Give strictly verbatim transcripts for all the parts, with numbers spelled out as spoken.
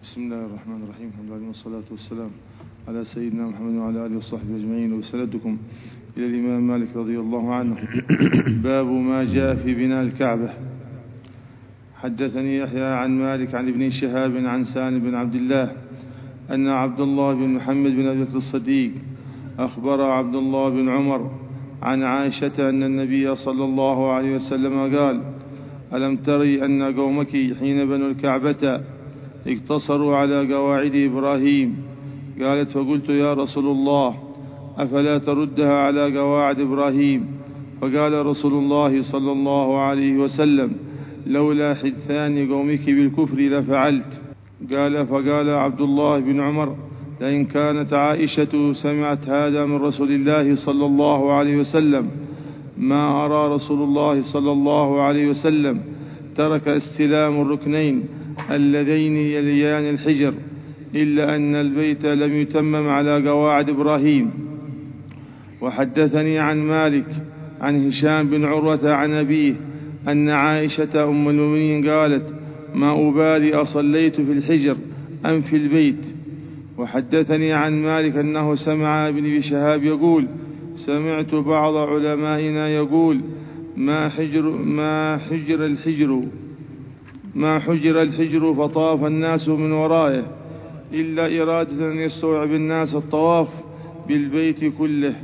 بسم الله الرحمن الرحيم. الحمد لله والصلاة والسلام على سيدنا محمد وعلى آله وصحبه أجمعين. وبسندكم إلى الإمام مالك رضي الله عنه. باب ما جاء في بناء الكعبة. حدثني يحيى عن مالك عن ابن شهاب عن سالم بن عبد الله أن عبد الله بن محمد بن أبي بكر الصديق أخبر عبد الله بن عمر عن عائشة أن النبي صلى الله عليه وسلم قال: ألم تري أن قومك حين بنوا الكعبة اقتصروا على قواعد إبراهيم؟ قالت: فقلت: يا رسول الله، أفلا تردها على قواعد إبراهيم؟ فقال رسول الله صلى الله عليه وسلم: لولا حدثان قومك بالكفر لفعلت. قال فقال عبد الله بن عمر: لئن كانت عائشة سمعت هذا من رسول الله صلى الله عليه وسلم ما أرى رسول الله صلى الله عليه وسلم ترك استلام الركنين اللذين يليان الحجر، إلا أن البيت لم يتمم على قواعد إبراهيم. وحدثني عن مالك عن هشام بن عروة عن أبيه أن عائشة أم المؤمنين قالت: ما أبالي أصليت في الحجر أم في البيت. وحدثني عن مالك أنه سمع ابن شهاب يقول: سمعت بعض علمائنا يقول: ما حجر, ما حجر الحجر ما حجر الحجر فطاف الناس من ورائه، إلا إرادة أن يستوعب الناس الطواف بالبيت كله.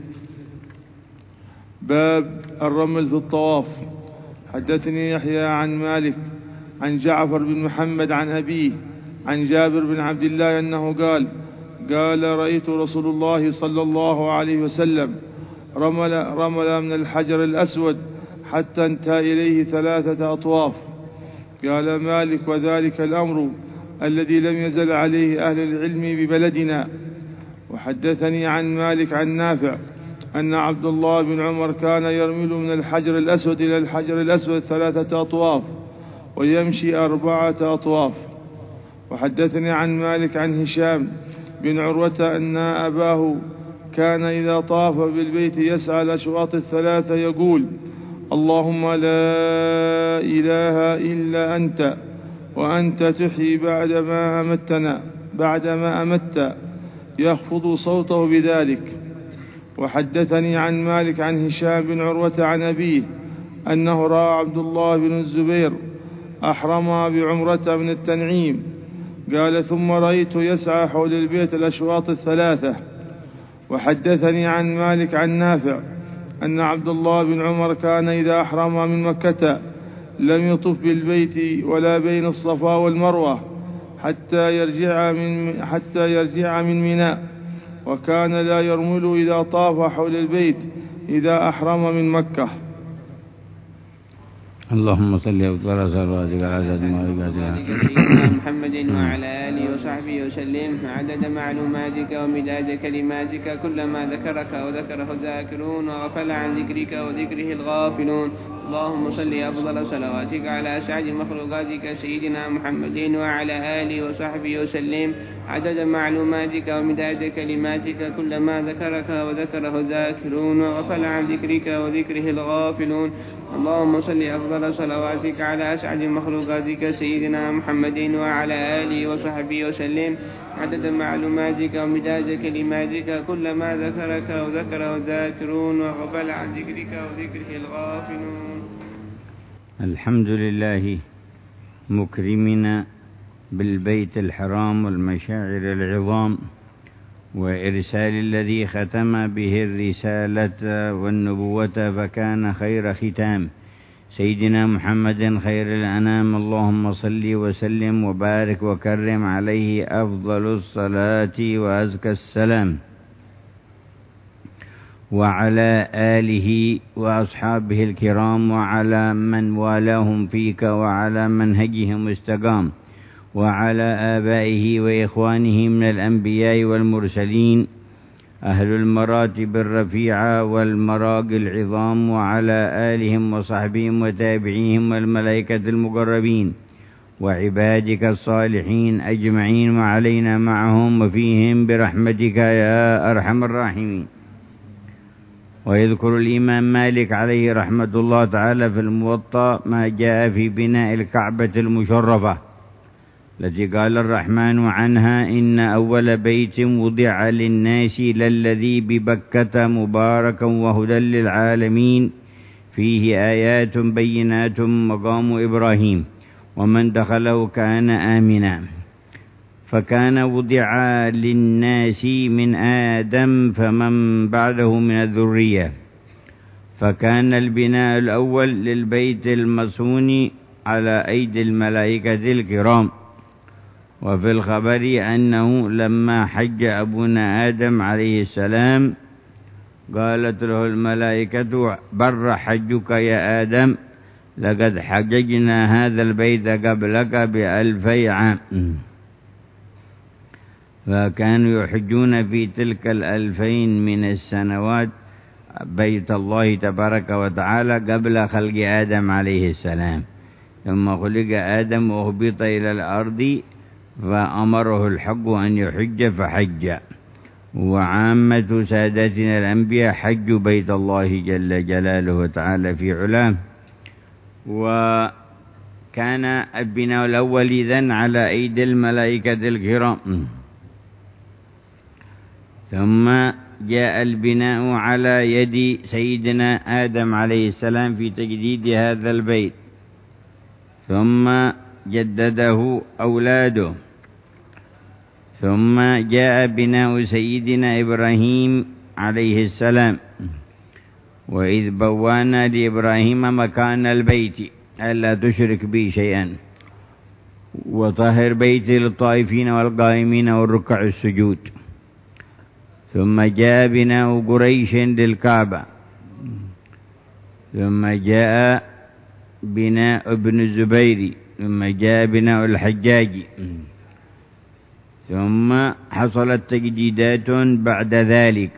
باب الرمل في الطواف. حدثني يحيى عن مالك عن جعفر بن محمد عن أبيه عن جابر بن عبد الله أنه قال: قال رأيت رسول الله صلى الله عليه وسلم رمل, رمل من الحجر الأسود حتى انتهى إليه ثلاثة أطواف. قال مالك: وذلك الأمر الذي لم يزل عليه أهل العلم ببلدنا. وحدثني عن مالك عن نافع أن عبد الله بن عمر كان يرمل من الحجر الأسود إلى الحجر الأسود ثلاثة أطواف ويمشي أربعة أطواف. وحدثني عن مالك عن هشام بن عروة أن أباه كان إذا طاف بالبيت يسعى الأشواط الثلاثة يقول: اللهم لا إله إلا أنت وأنت تحيي بعدما أمتنا بعدما أمت، يخفض صوته بذلك. وحدثني عن مالك عن هشام بن عروة عن أبيه أنه رأى عبد الله بن الزبير أحرم بعمرة من التنعيم. قال: ثم رأيت يسعى حول البيت الأشواط الثلاثة. وحدثني عن مالك عن نافع أن عبد الله بن عمر كان إذا أحرم من مكة لم يطف بالبيت ولا بين الصفا والمروة حتى يرجع من حتى يرجع من منى، وكان لا يرمل إذا طاف حول البيت إذا أحرم من مكة. اللهم صل وسلم صلواتك على سيدنا محمد وعلى آله وصحبه وسلم عدد معلوماتك ومداد كلماتك، كلما ذكرك وذكره الذاكرون وغفل عن ذكرك وذكره الغافلون. اللهم صل أفضل صلواتك على أسعد مخلوقاتك سيدنا محمد وعلى آله وصحبه وسلم عدد معلوماتك ومداد كلماتك، كلما ذكرك وذكره الذاكرون وغفل عن ذكرك وذكره الغافلون. اللهم صل أفضل صلواتك على أسعد مخلوقاتك سيدنا محمد وعلى آله وصحبه وسلم عدد معلوماتك ومداد كلماتك، كلما ذكرك وذكره الذاكرون وغفل عن ذكرك وذكره الغافلون. الحمد لله مكرمنا بالبيت الحرام والمشاعر العظام، وإرسال الذي ختم به الرسالة والنبوة فكان خير ختام، سيدنا محمد خير الأنام. اللهم صل وسلم وبارك وكرم عليه أفضل الصلاة وأزكى السلام، وعلى آله وأصحابه الكرام، وعلى من والاهم فيك وعلى منهجهم استقام، وعلى آبائه وإخوانه من الأنبياء والمرسلين أهل المراتب الرفيعة والمراقي العظام، وعلى آلهم وصحبهم وتابعيهم والملائكة المقربين وعبادك الصالحين أجمعين، وعلينا معهم وفيهم برحمتك يا أرحم الراحمين. ويذكر الإمام مالك عليه رحمة الله تعالى في الموطأ ما جاء في بناء الكعبة المشرفة، التي قال الرحمن عنها: إن أول بيت وضع للناس للذي ببكة مباركا وهدى للعالمين فيه آيات بينات مقام إبراهيم ومن دخله كان آمنا. فكان وضع للناس من آدم فمن بعده من الذرية. فكان البناء الأول للبيت المصون على أيدي الملائكة الكرام. وفي الخبر أنه لما حج أبونا آدم عليه السلام قالت له الملائكة: بر حجك يا آدم، لقد حججنا هذا البيت قبلك بألفي عام. فكانوا يحجون في تلك الألفين من السنوات بيت الله تبارك وتعالى قبل خلق آدم عليه السلام. ثم خلق آدم وهبط إلى الأرض فأمره الحق أن يحج فحج. وعامة سادتنا الأنبياء حجوا بيت الله جل جلاله وتعالى في علاه. وكان البناء الأول إذن على أيدي الملائكة الكرام، ثم جاء البناء على يد سيدنا آدم عليه السلام في تجديد هذا البيت، ثم جدده أولاده، ثم جاء بناء سيدنا إبراهيم عليه السلام. وإذ بوانا لإبراهيم مكان البيت ألا تشرك بي شيئا وطهر بيتي للطائفين والقائمين والركع السجود. ثم جاء بناء قريش للكعبة، ثم جاء بناء ابن الزبير، ثم جاء بناء الحجاج، ثم حصلت تجديدات بعد ذلك.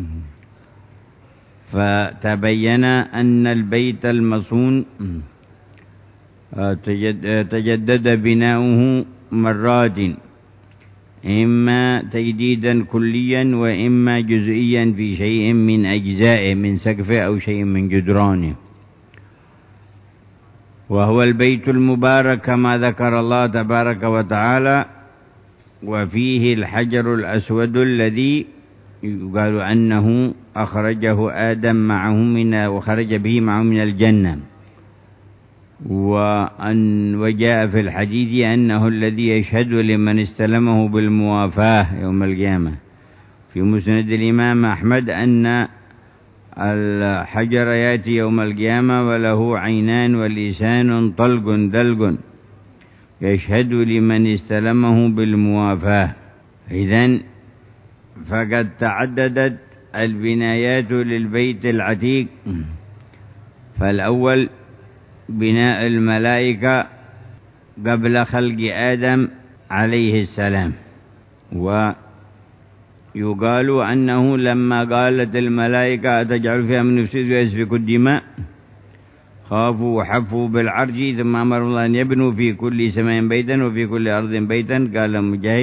فتبين أن البيت المصون تجدد بناؤه مرات، إما تجديدا كليا وإما جزئيا في شيء من أجزائه من سقفه أو شيء من جدرانه. وهو البيت المبارك كما ذكر الله تبارك وتعالى، وفيه الحجر الأسود الذي يقال أنه أخرجه آدم معه من وخرج به معه من الجنة. وأن وجاء في الحديث أنه الذي يشهد لمن استلمه بالموافاة يوم القيامة. في مسند الإمام أحمد أن الحجر يأتي يوم القيامة وله عينان ولسان طلق دلق يشهد لمن استلمه بالموافاة. إذن فقد تعددت البنايات للبيت العتيق. فالأول بناء الملائكة قبل خلق آدم عليه السلام. ويقال أنه لما قالت الملائكة أتجعل فيها من يفسد ويسفك الدماء خافوا وحفوا بالعرج، ثم أمر الله أن يبنوا في كل سماء بيتا وفي كل أرض بيتا. قال مجاهد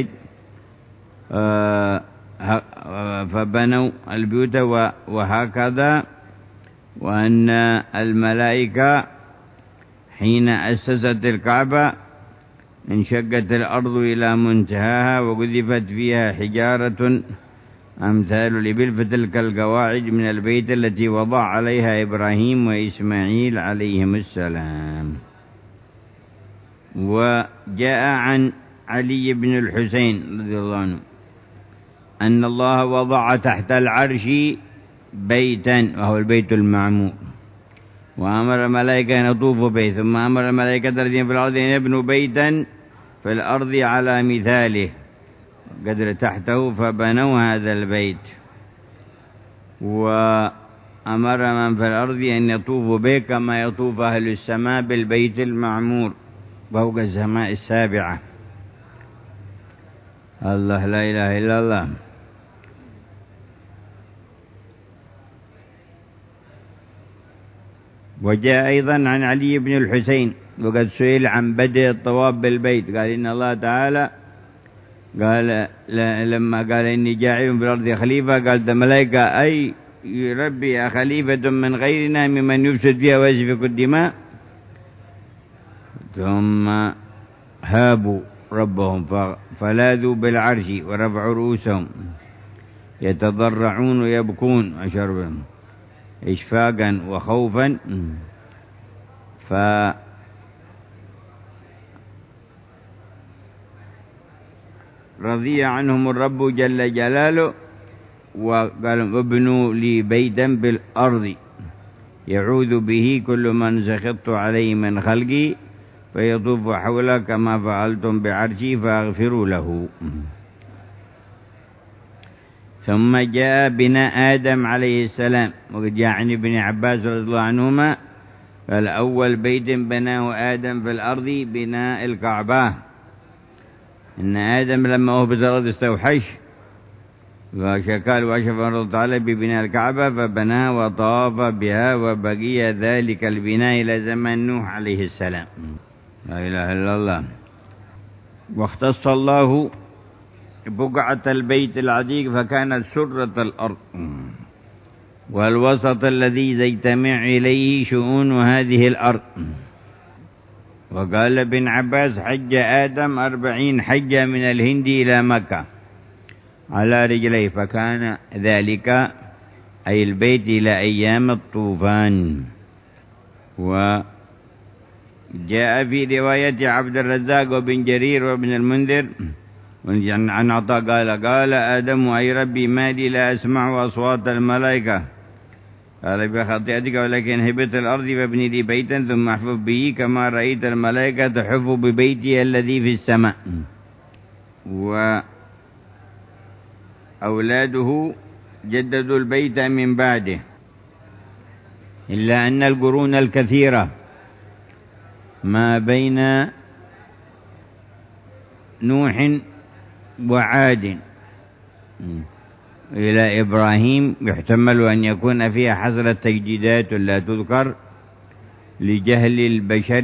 آه فبنوا البيوت وهكذا. وأن الملائكة حين أسست الكعبة انشقت الأرض إلى منتهاها وقذفت فيها حجارة أمثال الإبل، فتلك القواعد من البيت التي وضع عليها إبراهيم وإسماعيل عليهم السلام. وجاء عن علي بن الحسين رضي الله عنه أن الله وضع تحت العرش بيتا وهو البيت المعمور، وأمر الملائكة أن يطوفوا به، ثم أمر الملائكة الذين في الأرض أن يبنوا بيتا في الأرض على مثاله قدر تحته فبنوا هذا البيت. وأمر من في الأرض أن يطوفوا به كما يطوف أهل السماء بالبيت المعمور فوق السماء السابعة. الله لا إله إلا الله. وجاء أيضا عن علي بن الحسين وقد سئل عن بدء الطواف بالبيت قال إن الله تعالى قال لما قال إني جاعل في الأرض خليفة قال الملائكة أي ربي خليفة من غيرنا ممن يفسد فيها ويسفك الدماء. ثم هابوا ربهم فلاذوا بالعرش ورفعوا رؤوسهم يتضرعون ويبكون أشربا إشفاقا وخوفا، فرضي عنهم الرب جل جلاله وقال ابنوا لي بيتا بالأرض يعوذ به كل من سخطت عليه من خلقي فيطوف حوله كما فعلتم بعرشي فاغفروا له. ثم جاء بناء آدم عليه السلام، وقد جاء عن ابن عباس رضي الله عنهما قال أول بيت بناه آدم في الأرض بناء الكعبة، إن آدم لما أهبط الأرض استوحش فشكال وأشرف الله تعالى ببناء الكعبة فبناها وطاف بها، وبقي ذلك البناء إلى زمن نوح عليه السلام. لا إله إلا الله. واختص الله بقعة البيت العتيق فكانت سرة الأرض والوسط الذي يجتمع إليه شؤون هذه الأرض. وقال ابن عباس حج آدم أربعين حجة من الهند إلى مكة على رجليه، فكان ذلك أي البيت إلى أيام الطوفان. وجاء في رواية عبد الرزاق وابن جرير وابن المنذر عن عطاء قال قال آدم أي ربي ما لي لا أسمع أصوات الملائكة، قال بخطيئتك ولكن هبط الأرض فابني لي بيتا ثم احفظ به كما رأيت الملائكة تحف ببيتي الذي في السماء. وأولاده جددوا البيت من بعده، إلا أن القرون الكثيرة ما بين نوح وعاد إلى إبراهيم يحتمل أن يكون فيها حصلت تجديدات لا تذكر لجهل البشر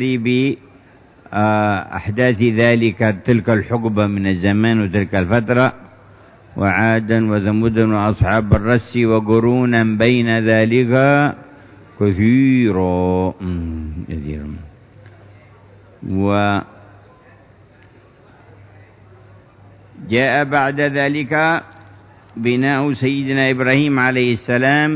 بأحداث ذلك تلك الحقبة من الزمان وتلك الفترة، وعادا وثمودا وأصحاب الرس وقرونا بين ذلك كثيرا كثيرا. وجاء بعد ذلك بناء سيدنا إبراهيم عليه السلام،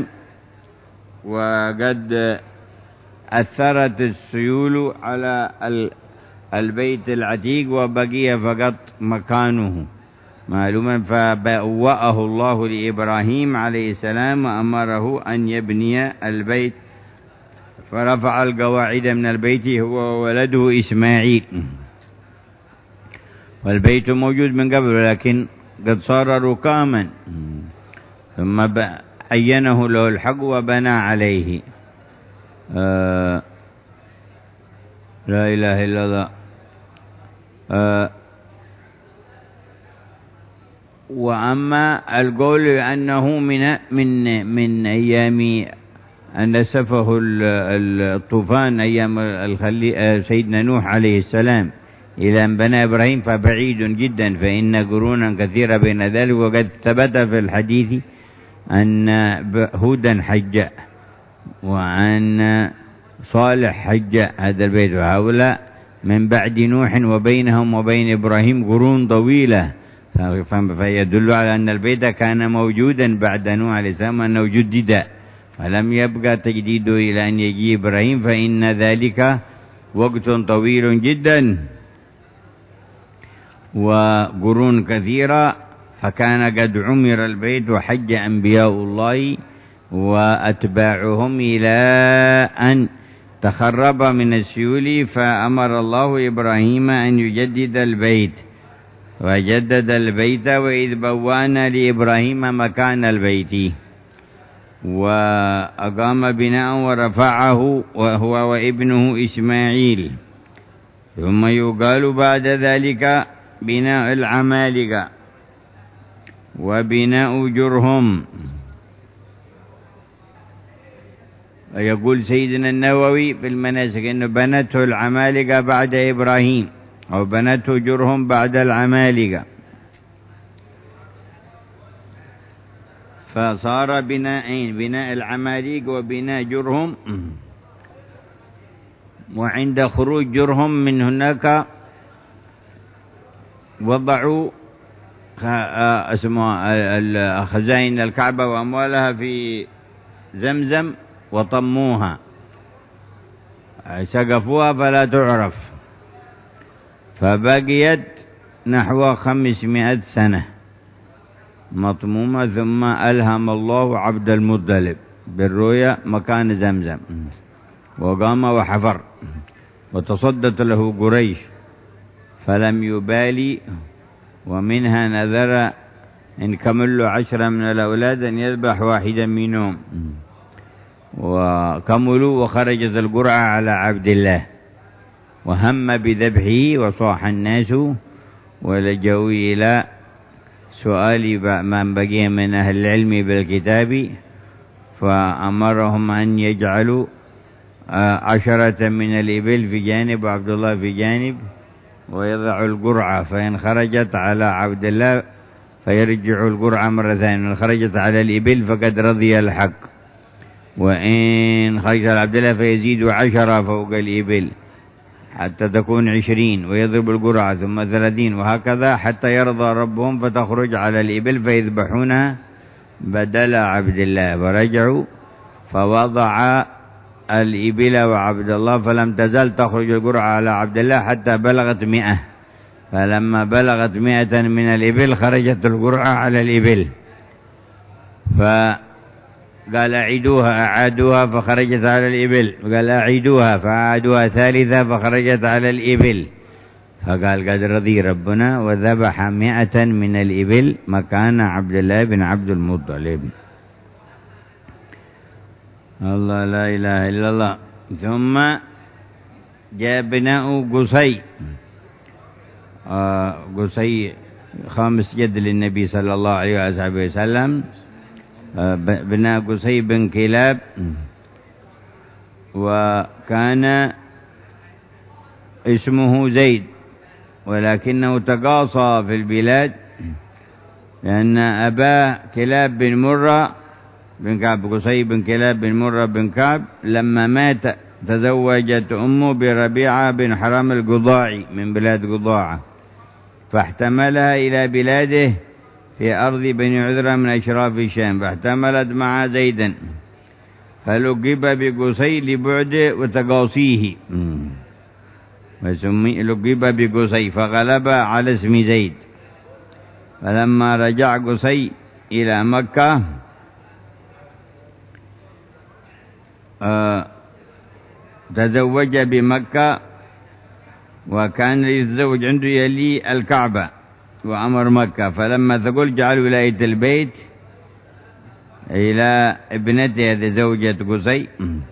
وقد أثرت السيول على البيت العتيق وبقي فقط مكانه معلوما، فبوأه الله لإبراهيم عليه السلام وأمره أن يبني البيت، فرفع القواعد من البيت هو وولده إسماعيل. والبيت موجود من قبل ولكن قد صار ركاما، ثم عينه له الحق وبنى عليه. آه لا إله إلا الله. آه وأما القول أنه من من من أيام أن سفه الطوفان أيام سيدنا نوح عليه السلام إلى أن بنى إبراهيم فبعيد جدا، فإن قرونا كثيرة بين ذلك. وقد ثبت في الحديث أن هودا حج وأن صالح حج هذا البيت، وهؤلاء من بعد نوح وبينهم وبين إبراهيم قرون طويلة، فيدل على أن البيت كان موجودا بعد نوح عليه السلام أنه جدد فلم يبقى تجديده إلى أن يجي إبراهيم، فإن ذلك وقت طويل جدا وقرون كثيرة، فكان قد عمر البيت وحج أنبياء الله وأتباعهم إلى أن تخرب من السيول، فأمر الله إبراهيم أن يجدد البيت وجدد البيت. وإذ بوانا لإبراهيم مكان البيت وأقام بناء ورفعه وهو وابنه إسماعيل. ثم يقال بعد ذلك بناء العمالقة وبناء جرهم. ويقول سيدنا النووي في المناسك إنه بنته العمالقة بعد إبراهيم أو بنته جرهم بعد العمالقة، فصار بناءين، بناء العماليق وبناء جرهم. وعند خروج جرهم من هناك وضعوا خزائن الكعبة وأموالها في زمزم وطموها، سقفوها فلا تعرف، فبقيت نحو خمسمائة سنة مطمومة. ثم ألهم الله عبد المطلب بالرؤيا مكان زمزم، وقام وحفر، وتصدت له قريش فلم يبالي، ومنها نذر إن كملوا عشرة من الأولاد أن يذبح واحدا منهم، وكملوا وخرجت القرعة على عبد الله، وهم بذبحه، وصاح الناس ولجوا إلى سؤال من بقي من أهل العلم بالكتاب، فأمرهم أن يجعلوا عشرة من الإبل في جانب وعبد الله في جانب، ويضع القرعة، فإن خرجت على عبد الله فيرجع القرعة مرة ثانية، إن خرجت على الإبل فقد رضي الحق، وإن خرجت على عبد الله فيزيد عشرة فوق الإبل حتى تكون عشرين، ويضرب القرعة ثم ثلاثين، وهكذا حتى يرضى ربهم فتخرج على الإبل فيذبحونها بدل عبد الله. فرجعوا فوضع الإبل وعبد الله، فلم تزل تخرج القرعة على عبد الله حتى بلغت مئة، فلما بلغت مئة من الإبل خرجت القرعة على الإبل، فقال أعيدوها، أعادوها فخرجت على الإبل، قال أعيدوها فأعادوها ثالثة فخرجت على الإبل، فقال قد رضي ربنا وذبح مئة من الإبل مكان عبد الله بن عبد المطلب. الله لا إله إلا الله. ثم جاء بناء قصي، آه قصي خامس جد للنبي صلى الله عليه وسلم، آه بناء قصي بن كلاب، وكان اسمه زيد، ولكنه تقاصى في البلاد لأن أباه كلاب بن مرة بن كعب، قصي بن كلاب بن مرة بن كعب، لما مات تزوجت أمه بربيعة بن حرام القضاعي من بلاد قضاعة، فاحتملها إلى بلاده في أرض بني عذرة من أشراف الشام، فاحتملت مع زيدا، فلقب بقصي لبعده وتقاصيه، وسمي لقب بقصي، فغلب على اسم زيد. فلما رجع قصي إلى مكة آه تزوج بمكة، وكان يتزوج عنده يلي الكعبة وأمر مكة، فلما ثقل جعل ولاية البيت إلى ابنته هذه زوجة قصي،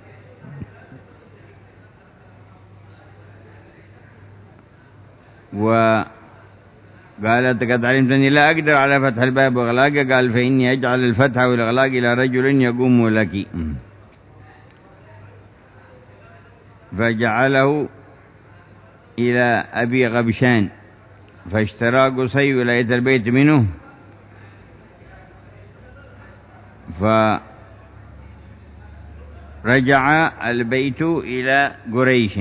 وقالت قد علمت أني لا أقدر على فتح الباب وإغلاقه، قال فإني أجعل الفتح والإغلاق إلى رجل يقوم لك، فجعله إلى أبي غبشان، فاشترى قصي ولاية البيت منه، فرجع البيت إلى قريش،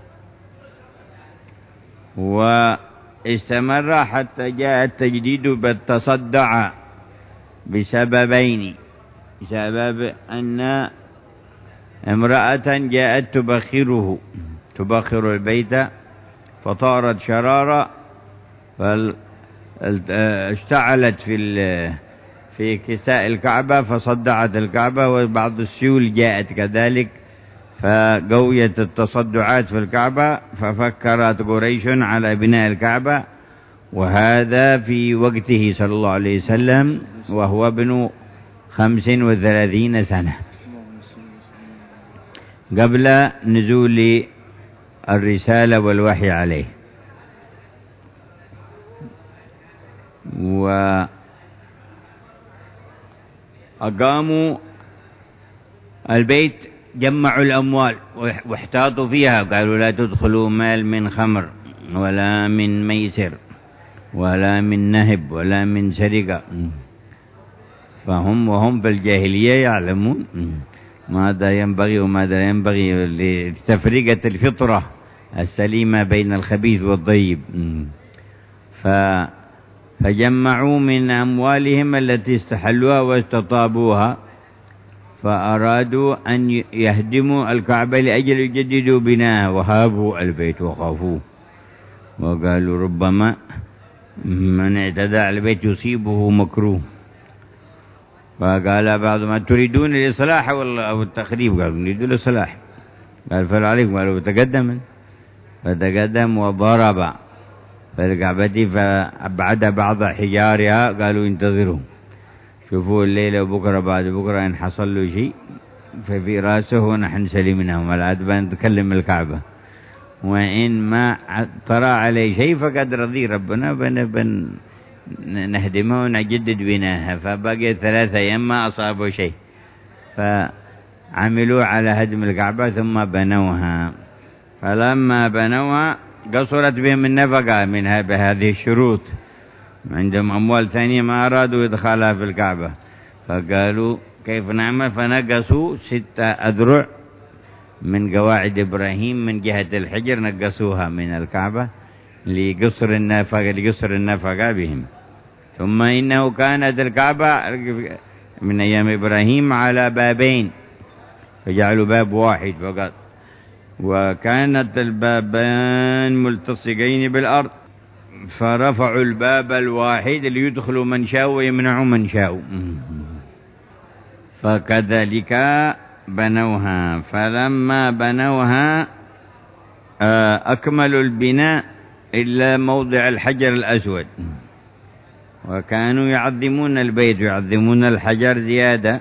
واستمر حتى جاء التجديد بالتصدع بسببين: سبب أن امرأة جاءت تبخره تبخر البيت فطارت شرارة فاشتعلت في في كساء الكعبة فصدعت الكعبة، وبعض السيول جاءت كذلك فقويت التصدعات في الكعبة، ففكرت قريش على بناء الكعبة، وهذا في وقته صلى الله عليه وسلم وهو ابن خمس وثلاثين سنة قبل نزول الرسالة والوحي عليه. وأقاموا البيت، جمعوا الأموال واحتاطوا فيها، قالوا لا تدخلوا مال من خمر ولا من ميسر ولا من نهب ولا من سرقة، فهم وهم في الجاهلية يعلمون ماذا ينبغي وماذا ينبغي لتفرقة الفطرة السليمة بين الخبيث والطيب. فجمعوا من أموالهم التي استحلوها واستطابوها، فأرادوا أن يهدموا الكعبة لأجل يجددوا بناءها، وهابوا البيت وخافوه وقالوا ربما من اعتدى على البيت يصيبه مكروه. فقال بعضهم ما تريدون الإصلاح أو التخريب؟ قالوا نريد الإصلاح. قال فعليكم. قالوا تقدم فتقدم وضرب فالكعبة فأبعد بعض حجارها. قالوا انتظروا شوفوا الليلة وبكرة بعد بكرة إن حصل له شيء ففي رأسه ونحن سلمناهم العاد بنتكلم الكعبة، وإن ما طرأ عليه شيء فقد رضي ربنا بن بن نهدمه ونجدد بناها. فبقي ثلاثة أيام ما أصابوا شيء، فعملوا على هدم الكعبة ثم بنوها. فلما بنوها قصرت بهم النفقة منها بهذه الشروط، عندهم أموال ثانية ما أرادوا إدخالها في الكعبة، فقالوا كيف نعمل؟ فنقصوا ستة أذرع من قواعد إبراهيم من جهة الحجر، نقصوها من الكعبة لقصر النفقة لقصر النفقة بهم. ثم إنه كانت الكعبة من أيام إبراهيم على بابين فجعلوا باب واحد فقط، وكانت البابان ملتصقين بالأرض فرفعوا الباب الواحد ليدخلوا من شاء ويمنعوا من شاء، فكذلك بنوها. فلما بنوها أكملوا البناء إلا موضع الحجر الأسود، وكانوا يعظمون البيت ويعظمون الحجر زيادة،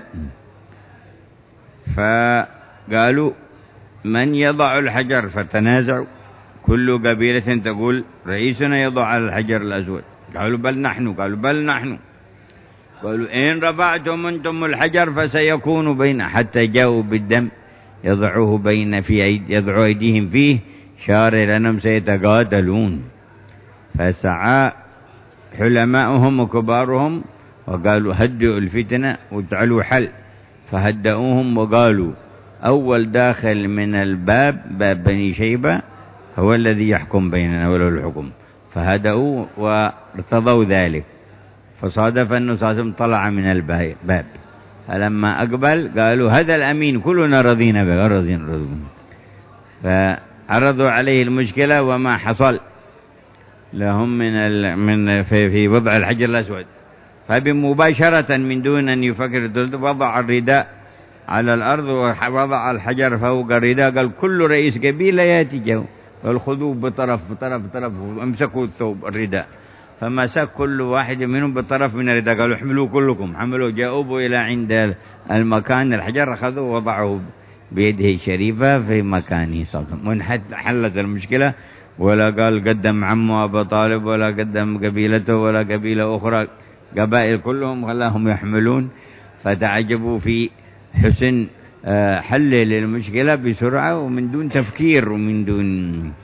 فقالوا من يضع الحجر؟ فتنازعوا، كل قبيلة تقول رئيسنا يضع على الحجر الأسود. قالوا بل نحن. قالوا بل نحن. قالوا إن رفعتم أنتم الحجر فسيكون بين، حتى جاءوا بالدم يضعوه بين في أيدي يضعوا أيديهم فيه شار لأنهم سيتقاتلون. فسعى حلماؤهم وكبارهم وقالوا هدئوا الفتنة وجعلوا حل، فهدئوهم وقالوا أول داخل من الباب باب بني شيبة هو الذي يحكم بيننا وله الحكم، فهدأوا وارتضوا ذلك. فصادف أنه صاصم طلع من الباب، فلما أقبل قالوا هذا الأمين كلنا رضينا به رضينا رضينا. فعرضوا عليه المشكلة وما حصل لهم من ال... من في, في وضع الحجر الأسود، فبمباشرة من دون أن يفكر وضع الرداء على الأرض ووضع الحجر فوق الرداء. قال كل رئيس قبيلة يأتي جو، قال خذوه بطرف بطرف بطرف وامسكوا الثوب الرداء، فمسك كل واحد منهم بطرف من الرداء. قالوا احملوا كلكم، حملوا جاءوا إلى عند المكان الحجر أخذوه ووضعوه بيده الشريفة في مكانه صلى وانحلت المشكلة. ولا قال قدم عمه أبو طالب ولا قدم قبيلته ولا قبيلة أخرى، قبائل كلهم خلاهم يحملون. فتعجبوا في حسن حل للمشكلة بسرعة ومن دون تفكير ومن دون.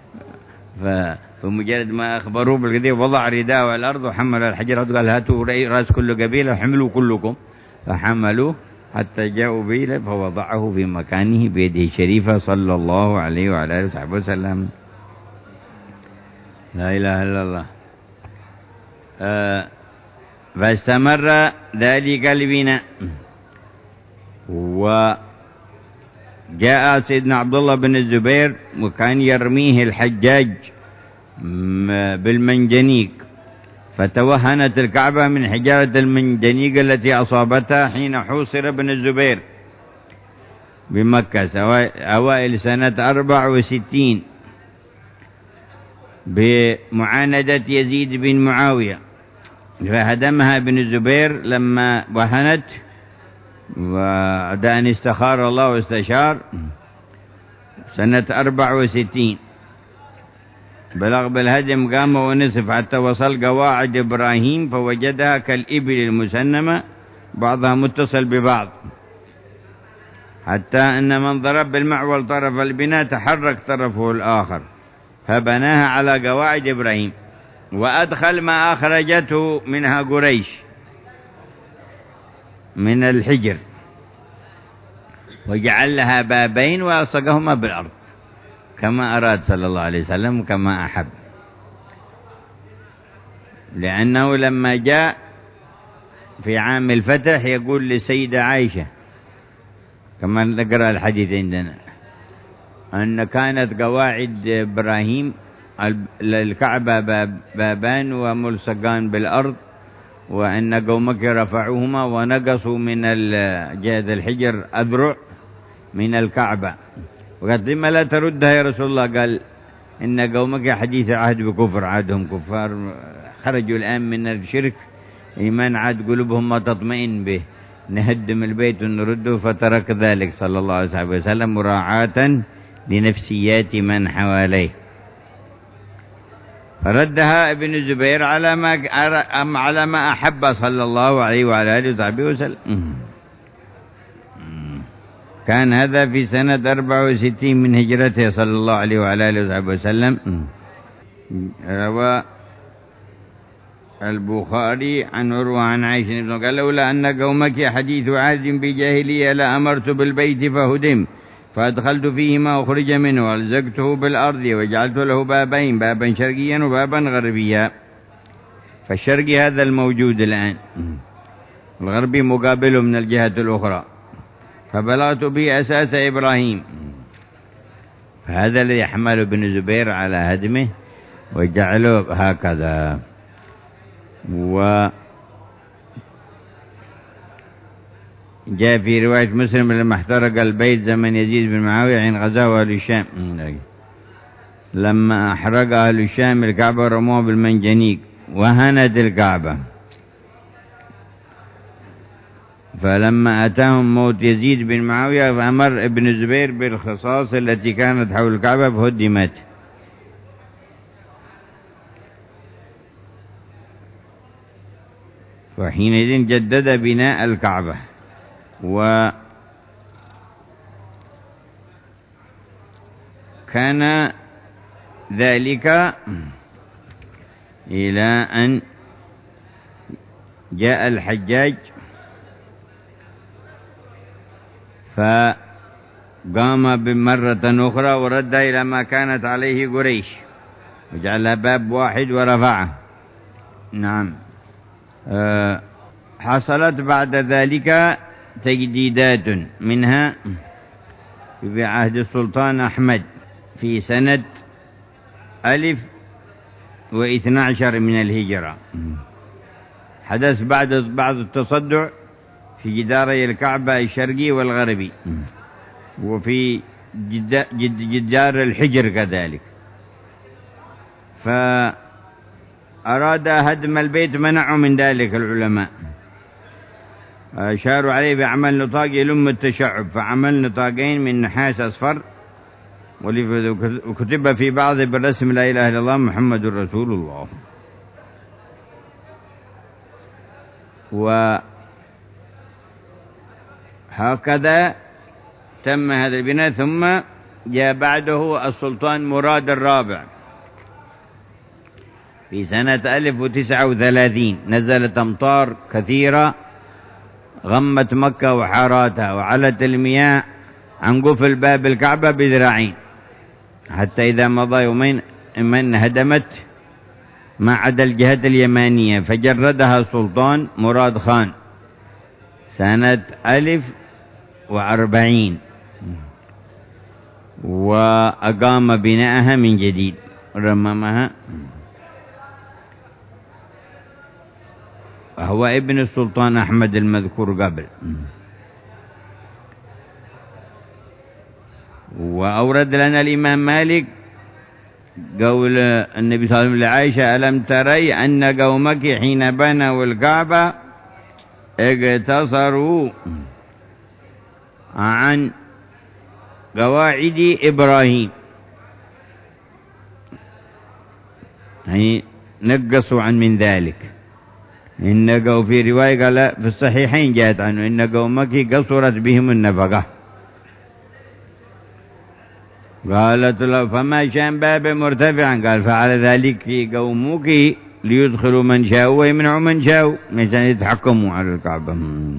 فمجرد ما أخبروه بالقضية وضع رداءه على الأرض وحمل الحجر قال هاتوا رأس كل قبيلة وحملوا كلكم، فحملوه حتى جاءوا به فوضعه في مكانه بيده الشريفة صلى الله عليه وعلى آله وصحبه وسلم. لا إله إلا الله. آه فاستمر ذلك البناء. وجاء سيدنا عبد الله بن الزبير وكان يرميه الحجاج بالمنجنيق، فتوهنت الكعبة من حجارة المنجنيق التي أصابتها حين حوصر ابن الزبير بمكة أوائل سنة أربع وستين بمعاندة يزيد بن معاوية، فهدمها ابن الزبير لما وهنت، وبعد أن استخار الله واستشار سنة أربع وستين بلغ بالهدم قام ونصف حتى وصل قواعد إبراهيم فوجدها كالإبل المسنمة بعضها متصل ببعض، حتى أن من ضرب بالمعول طرف البناء تحرك طرفه الآخر، فبناها على قواعد إبراهيم وأدخل ما أخرجته منها قريش من الحجر وجعل لها بابين وألصقهما بالأرض كما أراد صلى الله عليه وسلم كما أحب. لأنه لما جاء في عام الفتح يقول للسيدة عائشة كما نقرأ الحديث عندنا أن كانت قواعد إبراهيم للكعبة بابان وملصقان بالأرض، وأن قومك رفعوهما ونقصوا من جهة الحجر أذرع من الكعبة، وقالت لما لا تردها يا رسول الله؟ قال إن قومك حديث عهد بكفر، عادهم كفار خرجوا الآن من الشرك، إيمان عاد قلوبهم ما تطمئن به، نهدم البيت ونرده، فترك ذلك صلى الله عليه وسلم مراعاة لنفسيات من حواليه، فردها ابن الزبير على ما على ما أحب صلى الله عليه وعلى آله وصحبه وسلم. كان هذا في سنة أربعة وستين من هجرته صلى الله عليه وعلى آله وصحبه وسلم. روى البخاري عن عروة عن عائشة بن قال لولا أن قومك حديث عهد بجاهلية لأمرت بالبيت فهدم فأدخلت فيه ما أخرج منه وألزقته بالأرض وجعلت له بابين، بابا شرقيا وبابا غربيا. فالشرقي هذا الموجود الآن، الغربي مقابله من الجهة الأخرى، فبلغت به أساس إبراهيم، فهذا الذي يحمل ابن زبير على هدمه وجعله هكذا. و جاء في رواية مسلم لما احترق البيت زمن يزيد بن معاوية حين غزاه أهل الشام، لما أحرق أهل الشام الكعبة رموها بالمنجنيق وهنت الكعبة، فلما أتاهم موت يزيد بن معاوية فأمر ابن الزبير بالخصاص التي كانت حول الكعبة فهدمت. وحينئذ جدد بناء الكعبة، وكان ذلك إلى أن جاء الحجاج فقام بمرة أخرى ورد إلى ما كانت عليه قريش وجعل باب واحد ورفعه. نعم. أه حصلت بعد ذلك تجديدات، منها في عهد السلطان أحمد في سنة ألف واثنى عشر من الهجرة، حدث بعد بعض التصدع في جداري الكعبة الشرقي والغربي، وفي جد جد جدار الحجر كذلك، فأراد هدم البيت، منعوا من ذلك العلماء، أشاروا عليه بعمل نطاق يلم التشعب، فعمل نطاقين من نحاس أصفر وكتب في بعض بالرسم لا إله إلا الله محمد رسول الله. وهكذا تم هذا البناء. ثم جاء بعده السلطان مراد الرابع في سنة ألف وتسعة وثلاثين، نزلت أمطار كثيرة غمت مكة وحاراتها، وعلت المياه عن قفل باب الكعبة بذراعين، حتى إذا مضى يومين من هدمت ما عدا الجهة اليمانية، فجردها السلطان مراد خان سنة ألف وأربعين، وأقام بناءها من جديد، رممها. هو ابن السلطان أحمد المذكور قبل. وأورد لنا الإمام مالك قول النبي صلى الله عليه وسلم لعائشة ألم تري أن قومك حين بنوا الكعبة اقتصروا عن قواعد إبراهيم، يعني نقصوا عن من ذلك. إن في رواية قال في الصحيحين جاءت عنه إن قومك قصرت بهم النفقة، قالت له فما شان باب مرتفعا، قال فعل ذلك قومك ليدخلوا من شاءوا ويمنعوا من شاءوا، عشان يتحكموا على الكعبة.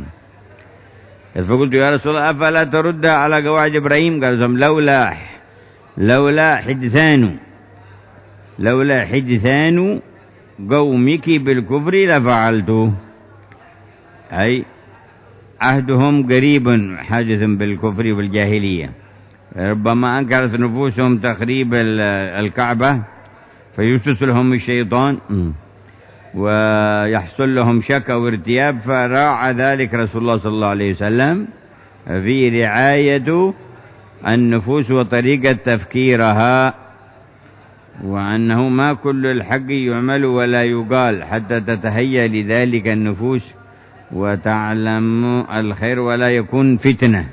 فقلت يا رسول الله أفلا تردها على قواعد إبراهيم؟ قال لولا لولا حدثان لولا حدثان قومك بالكفر لفعلت، أي عهدهم قريب حادث بالكفر والجاهلية، ربما أنكرت نفوسهم تخريب الكعبة فيوسوس لهم الشيطان ويحصل لهم شك أو ارتياب، فراعى ذلك رسول الله صلى الله عليه وسلم في رعاية النفوس وطريقة تفكيرها، وأنه ما كل الحق يعمل ولا يقال حتى تتهيأ لذلك النفوس وتعلم الخير ولا يكون فتنة.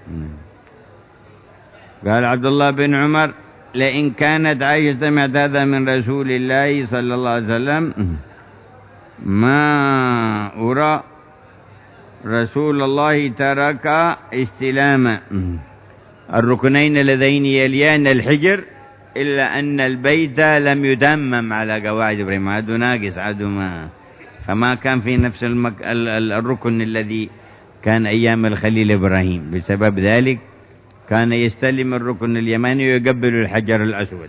قال عبد الله بن عمر: لئن كانت عائشة سمعت هذا من رسول الله صلى الله عليه وسلم ما أرى رسول الله ترك استلام الركنين اللذين يليان الحجر إلا أن البيت لم يتمم على قواعد إبراهيم، عدو ناقص عدو ما، فما كان في نفس المك... الركن الذي كان أيام الخليل إبراهيم، بسبب ذلك كان يستلم الركن اليماني ويقبل الحجر الأسود،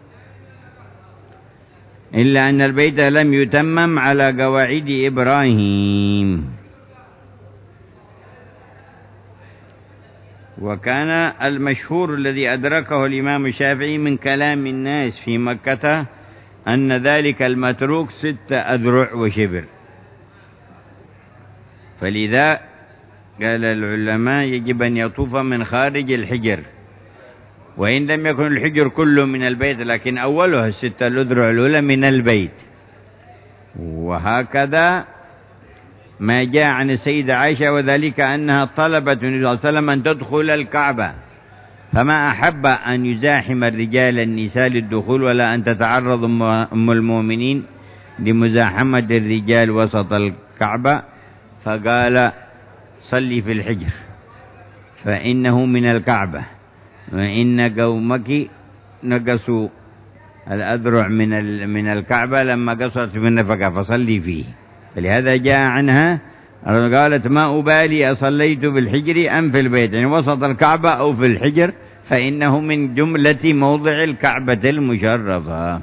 إلا أن البيت لم يتمم على قواعد إبراهيم. وكان المشهور الذي أدركه الإمام الشافعي من كلام الناس في مكة أن ذلك المتروك ست أذرع وشبر، فلذا قال العلماء يجب أن يطوف من خارج الحجر، وإن لم يكن الحجر كله من البيت لكن أولها الستة الأذرع الأولى من البيت. وهكذا ما جاء عن السيدة عائشة، وذلك أنها طلبت النبي صلى الله عليه وسلم أن تدخل الكعبة، فما أحب أن يزاحم الرجال النساء للدخول ولا أن تتعرض أم المؤمنين لمزاحمة الرجال وسط الكعبة، فقال: صلي في الحجر فإنه من الكعبة، وإن قومك نقصوا الأذرع من من الكعبة لما قصرت من نفقة فصلي فيه. فلهذا جاء عنها قالت: ما أبالي أصليت في الحجر أم في البيت، يعني وسط الكعبة أو في الحجر، فإنه من جملة موضع الكعبة المشرفة.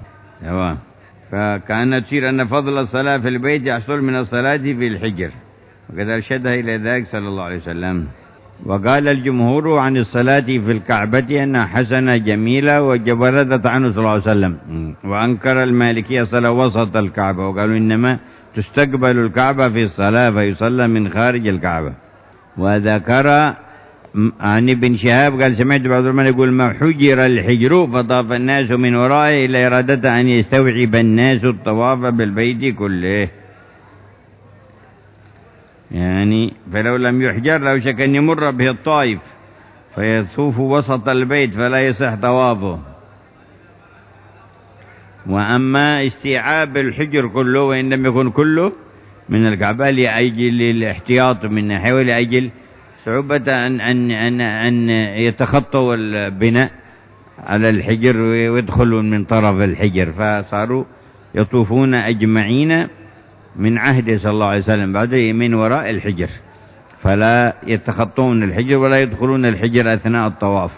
فكانت تصير أن فضل الصلاة في البيت يحصل من الصلاة في الحجر، وقد أرشدها إلى ذلك صلى الله عليه وسلم. وقال الجمهور عن الصلاة في الكعبة أنها حسنة جميلة وجبرت عنه صلى الله عليه وسلم، وأنكر المالكية صلاة وسط الكعبة وقالوا إنما تستقبل الكعبة في الصلاة فيصلى من خارج الكعبة. وذكر عن ابن شهاب قال: سمعت بعض العلماء يقول: ما حجر الحجر فطاف الناس من ورائه إلا إرادة أن يستوعب الناس الطواف بالبيت كله، يعني فلو لم يحجر لو شك أن يمر به الطائف فيطوف وسط البيت فلا يصح طوافه. وأما استيعاب الحجر كله وإن لم يكن كله من الكعبة لأجل الاحتياط من ناحية ولأجل صعوبة أن, أن, أن, أن يتخطوا البناء على الحجر ويدخلوا من طرف الحجر، فصاروا يطوفون أجمعين من عهد صلى الله عليه وسلم بعد من وراء الحجر، فلا يتخطون الحجر ولا يدخلون الحجر أثناء الطواف.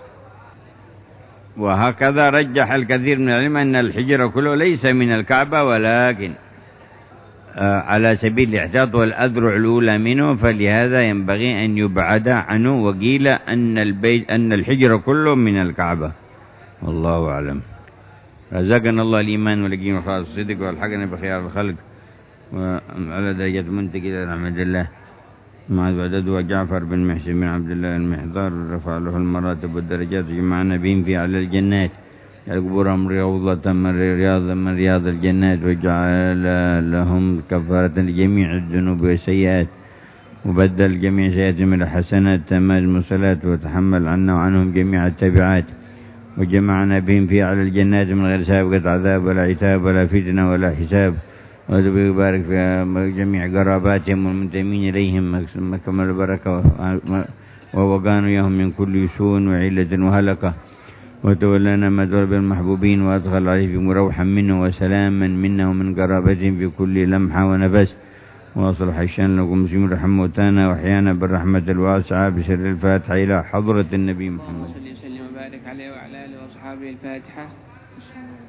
وهكذا رجح الكثير من العلماء أن الحجر كله ليس من الكعبة ولكن على سبيل الاحتياط والأذرع الأولى منه، فلهذا ينبغي أن يبعد عنه. وقيل أن البيت أن الحجر كله من الكعبة، والله أعلم. رزقنا الله الإيمان واليقين وخالص الصدق والحقنا بخيار الخلق وعلى درجة منتج إلى رحمة الله مع الودد. وجعفر بن محسن بن عبد الله المحضار رفع له المراتب والدرجات جمعنا بهم في على الجنات، يقبرهم روضة من رياض من رياض الجنات، وجعل لهم كفارة لجميع الذنوب والسيئات، وبدل جميع سيئاتهم من الحسنات تمام المصلات، وتحمل عنا وعنهم جميع التبعات، وجمعنا بهم في على الجنات من غير سابقة عذاب ولا عتاب ولا فتنة ولا حساب، ويبارك في جميع قراباتهم والمنتمين إليهم كمل البركة، ووقانوا يهم من كل سوء وعلة وهلكة، وتولنا ما دور بالمحبوبين، وأدخل عليهم روحا منه وسلاما منا ومن قرابتهم في كل لمحة ونفس، وأصلح الشأن لكم مسلمين رحمة موتانا وأحيانا بالرحمة الواسعة بسر الفاتحة إلى حضرة النبي محمد. صلى الله عليه وسلم وبارك عليه وعلى آله وأصحابه. الفاتحة.